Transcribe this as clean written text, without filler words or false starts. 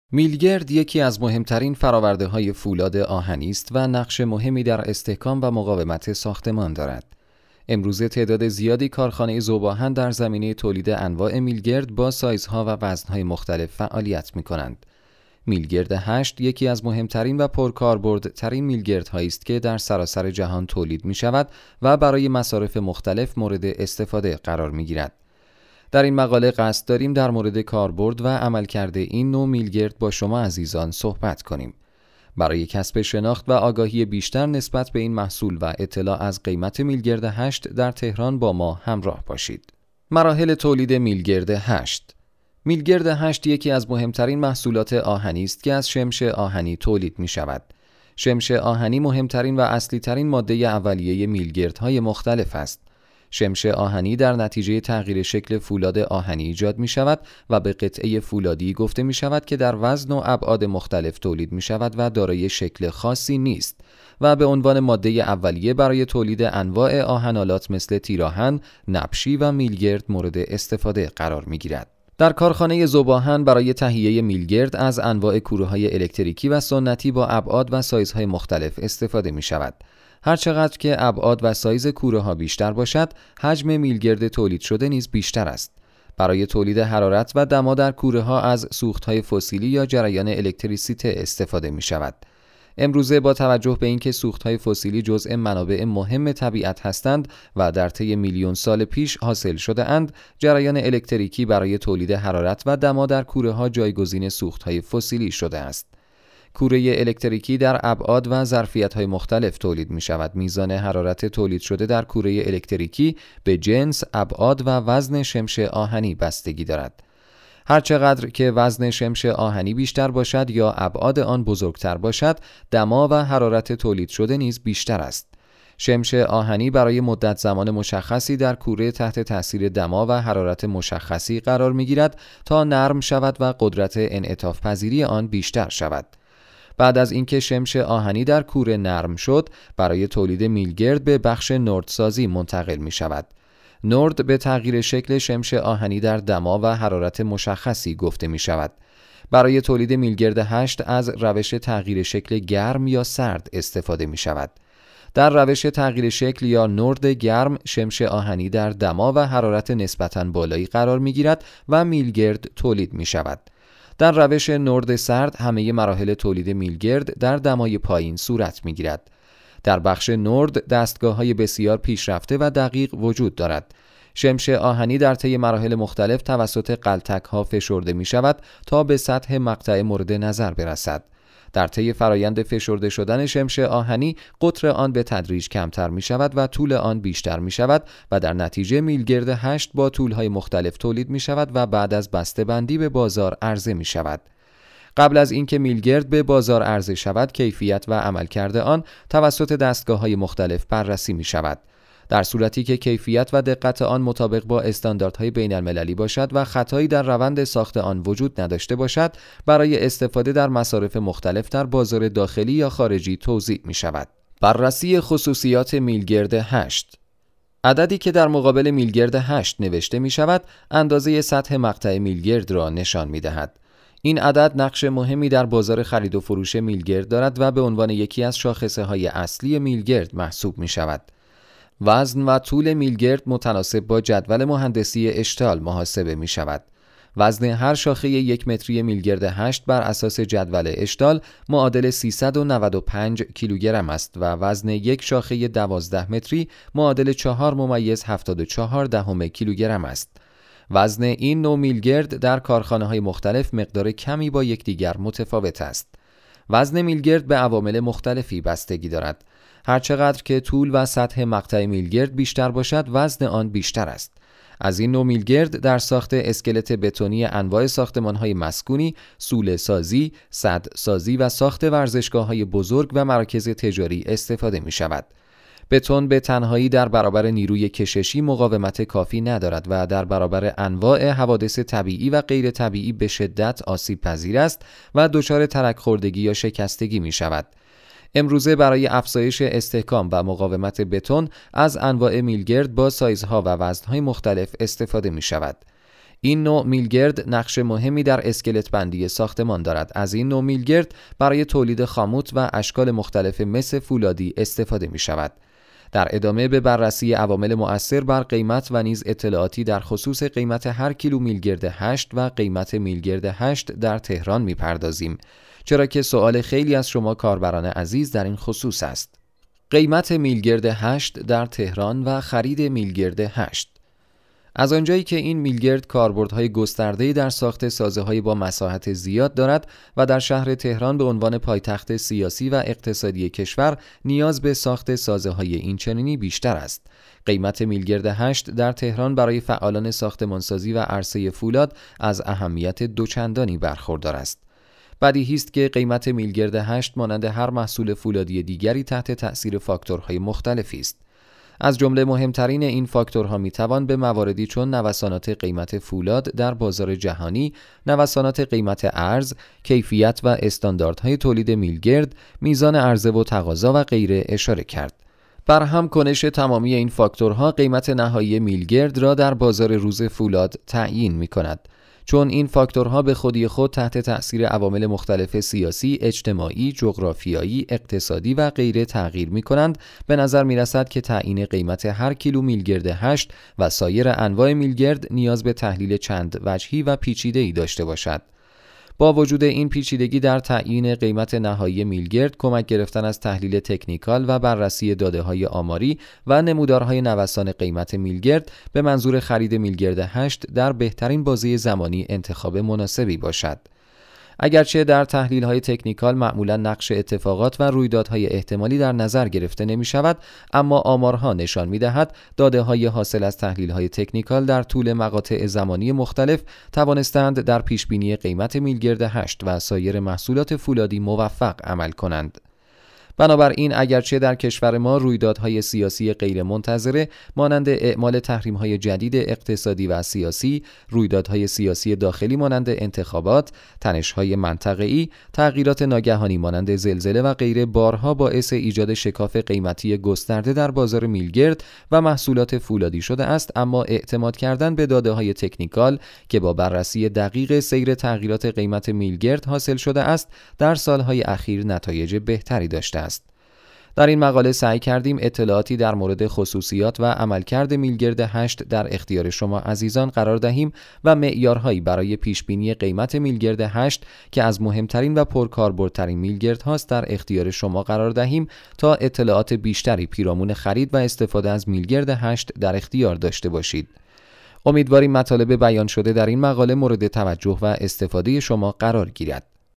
میلگرد یکی از مهمترین فرآورده‌های فولاد آهنی است و نقش مهمی در استحکام و مقاومت ساختمان دارد. امروزه تعداد زیادی کارخانه ذوب‌آهن در زمینه تولید انواع میلگرد با سایزها و وزن‌های مختلف فعالیت می‌کنند. میلگرد 8 یکی از مهمترین و پرکاربردترین میلگردهایی است که در سراسر جهان تولید می‌شود و برای مصارف مختلف مورد استفاده قرار می‌گیرد. در این مقاله قصد داریم در مورد کاربرد و عملکرد این نوع میلگرد با شما عزیزان صحبت کنیم. برای کسب شناخت و آگاهی بیشتر نسبت به این محصول و اطلاع از قیمت میلگرد 8 در تهران با ما همراه باشید. مراحل تولید میلگرد 8. میلگرد 8 یکی از مهمترین محصولات آهنی است که از شمش آهنی تولید می شود. شمش آهنی مهمترین و اصلی ترین ماده اولیه میلگردهای مختلف است. شمش آهنی در نتیجه تغییر شکل فولاد آهنی ایجاد می شود و به قطعه فولادی گفته می شود که در وزن و ابعاد مختلف تولید می شود و دارای شکل خاصی نیست و به عنوان ماده اولیه برای تولید انواع آهن‌آلات مثل تیراهن، نبشی و میلگرد مورد استفاده قرار می گیرد. در کارخانه ذوب‌آهن برای تهیه میلگرد از انواع کوره‌های الکتریکی و سنتی با ابعاد و سایزهای مختلف استفاده می شود. هرچقدر که ابعاد و سایز کوره‌ها بیشتر باشد، حجم میلگرد تولید شده نیز بیشتر است. برای تولید حرارت و دما در کوره‌ها از سوخت‌های فسیلی یا جریان الکتریسیته استفاده می‌شود. امروزه با توجه به اینکه سوخت‌های فسیلی جزء منابع مهم طبیعت هستند و در طی میلیون سال پیش حاصل شده‌اند، جریان الکتریکی برای تولید حرارت و دما در کوره‌ها جایگزین سوخت‌های فسیلی شده است. کوره الکتریکی در ابعاد و ظرفیت‌های مختلف تولید می‌شود. میزان حرارت تولید شده در کوره الکتریکی به جنس، ابعاد و وزن شمش آهنی بستگی دارد. هرچقدر که وزن شمش آهنی بیشتر باشد یا ابعاد آن بزرگتر باشد، دما و حرارت تولید شده نیز بیشتر است. شمش آهنی برای مدت زمان مشخصی در کوره تحت تاثیر دما و حرارت مشخصی قرار می‌گیرد تا نرم شود و قدرت انعطاف پذیری آن بیشتر شود. بعد از اینکه شمش آهنی در کوره نرم شد، برای تولید میلگرد به بخش نردسازی منتقل می شود. نرد به تغییر شکل شمش آهنی در دما و حرارت مشخصی گفته می شود. برای تولید میلگرد 8 از روش تغییر شکل گرم یا سرد استفاده می شود. در روش تغییر شکل یا نرد گرم، شمش آهنی در دما و حرارت نسبتاً بالایی قرار می گیرد و میلگرد تولید می شود. در روش نرد سرد همه مراحل تولید میلگرد در دمای پایین صورت می‌گیرد. در بخش نرد دستگاه‌های بسیار پیشرفته و دقیق وجود دارد. شمش آهنی در طی مراحل مختلف توسط غلتک‌ها فشرده می‌شود تا به سطح مقطع مورد نظر برسد. در طی فرایند فشرده شدن شمش آهنی، قطر آن به تدریج کمتر می شود و طول آن بیشتر می شود و در نتیجه میلگرد 8 با طولهای مختلف تولید می شود و بعد از بسته‌بندی به بازار عرضه می شود. قبل از اینکه میلگرد به بازار عرضه شود، کیفیت و عملکرد آن توسط دستگاه‌های مختلف بررسی می شود. در صورتی که کیفیت و دقت آن مطابق با استانداردهای بین‌المللی باشد و خطایی در روند ساخت آن وجود نداشته باشد، برای استفاده در مصارف مختلف در بازار داخلی یا خارجی توزیع می شود. بررسی خصوصیات میلگرد 8. عددی که در مقابل میلگرد 8 نوشته می شود، اندازه سطح مقطع میلگرد را نشان می دهد. این عدد نقش مهمی در بازار خرید و فروش میلگرد دارد و به عنوان یکی از شاخصه‌های اصلی میلگرد محسوب می شود. وزن و طول میلگرد متناسب با جدول مهندسی اشتعال محاسبه می شود. وزن هر شاخه 1 متری میلگرد 8 بر اساس جدول اشتعال معادل 395 کیلوگرم است و وزن یک شاخه 12 متری معادل 4.74 کیلوگرم است. وزن این نوع میلگرد در کارخانه‌های مختلف مقدار کمی با یکدیگر متفاوت است. وزن میلگرد به عوامل مختلفی بستگی دارد. هرچقدر که طول و سطح مقطع میلگرد بیشتر باشد، وزن آن بیشتر است. از این نوع میلگرد در ساخت اسکلت بتونی انواع ساختمان‌های مسکونی، سوله سازی، سد سازی و ساخت ورزشگاه‌های بزرگ و مراکز تجاری استفاده می‌شود. بتون به تنهایی در برابر نیروی کششی مقاومت کافی ندارد و در برابر انواع حوادث طبیعی و غیر طبیعی به شدت آسیب پذیر است و دچار ترک خوردگی یا شکستگی می شود. امروزه برای افزایش استحکام و مقاومت بتون از انواع میلگرد با سایزها و وزنهای مختلف استفاده می شود. این نوع میلگرد نقش مهمی در اسکلت بندی ساختمان دارد. از این نوع میلگرد برای تولید خاموت و اشکال مختلف مس فولادی استفاده می شود. در ادامه به بررسی عوامل مؤثر بر قیمت و نیز اطلاعاتی در خصوص قیمت هر کیلو میلگرد 8 و قیمت میلگرد 8 در تهران می‌پردازیم، چرا که سوال خیلی از شما کاربران عزیز در این خصوص است. قیمت میلگرد 8 در تهران و خرید میلگرد 8. از آنجایی که این میلگرد کاربردهای گسترده‌ای در ساخت سازه‌های با مساحت زیاد دارد و در شهر تهران به عنوان پایتخت سیاسی و اقتصادی کشور نیاز به ساخت سازه‌های اینچنینی بیشتر است، قیمت میلگرد 8 در تهران برای فعالان ساختمانسازی و عرصه فولاد از اهمیت دوچندانی برخوردار است. بدیهی است که قیمت میلگرد 8 مانند هر محصول فولادی دیگری تحت تأثیر فاکتورهای مختلفی است. از جمله مهمترین این فاکتورها میتوان به مواردی چون نوسانات قیمت فولاد در بازار جهانی، نوسانات قیمت ارز، کیفیت و استانداردهای تولید میلگرد، میزان عرضه و تقاضا و غیره اشاره کرد. برهم کنش تمامی این فاکتورها قیمت نهایی میلگرد را در بازار روز فولاد تعیین می‌کند. چون این فاکتورها به خودی خود تحت تأثیر عوامل مختلف سیاسی، اجتماعی، جغرافیایی، اقتصادی و غیره تغییر می‌کنند، به نظر می‌رسد که تعیین قیمت هر کیلو میلگرد 8 و سایر انواع میلگرد نیاز به تحلیل چند وجهی و پیچیده‌ای داشته باشد. با وجود این پیچیدگی در تعیین قیمت نهایی میلگرد، کمک گرفتن از تحلیل تکنیکال و بررسی داده‌های آماری و نمودارهای نوسان قیمت میلگرد به منظور خرید میلگرد 8 در بهترین بازه زمانی انتخاب مناسبی باشد. اگرچه در تحلیل‌های تکنیکال معمولاً نقش اتفاقات و رویدادهای احتمالی در نظر گرفته نمی‌شود، اما آمارها نشان می‌دهد داده‌های حاصل از تحلیل‌های تکنیکال در طول مقاطع زمانی مختلف توانستند در پیشبینی قیمت میلگرد 8 و سایر محصولات فولادی موفق عمل کنند. بنابراین اگرچه در کشور ما رویدادهای سیاسی غیرمنتظره مانند اعمال تحریم‌های جدید اقتصادی و سیاسی، رویدادهای سیاسی داخلی مانند انتخابات، تنش‌های منطقه‌ای، تغییرات ناگهانی مانند زلزله و غیره بارها باعث ایجاد شکاف قیمتی گسترده در بازار میلگرد و محصولات فولادی شده است، اما اعتماد کردن به داده‌های تکنیکال که با بررسی دقیق سیر تغییرات قیمت میلگرد حاصل شده است، در سال‌های اخیر نتایج بهتری داشته است. در این مقاله سعی کردیم اطلاعاتی در مورد خصوصیات و عملکرد میلگرد 8 در اختیار شما عزیزان قرار دهیم و معیارهایی برای پیشبینی قیمت میلگرد 8 که از مهمترین و پرکاربردترین میلگرد هاست در اختیار شما قرار دهیم تا اطلاعات بیشتری پیرامون خرید و استفاده از میلگرد 8 در اختیار داشته باشید. امیدواریم مطالب بیان شده در این مقاله مورد توجه و استفاده شما قرار گیرد.